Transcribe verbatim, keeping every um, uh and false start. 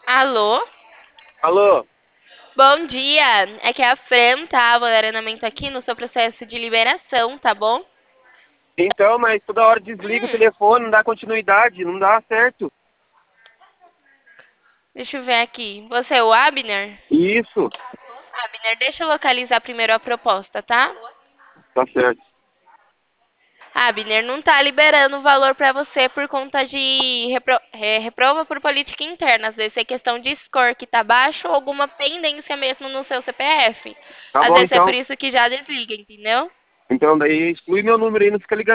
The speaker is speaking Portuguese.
Alô? Alô? Bom dia. Aqui é a Fran, tá? Vou dar andamento aqui no seu processo de liberação, tá bom? Então, mas toda hora desliga o Hum, telefone, não dá continuidade, não dá certo. deixa eu ver aqui. Você é o Abner? Isso, Abner, deixa eu localizar primeiro a proposta, tá? tá certo. Abner, não tá liberando o valor pra você por conta de repro- é, reprova por política interna. Às vezes é questão de score que tá baixo ou alguma pendência mesmo no seu C P F. Tá Às bom, vezes é por então. isso que já desliga, entendeu? Então, daí exclui meu número aí, não fica ligando.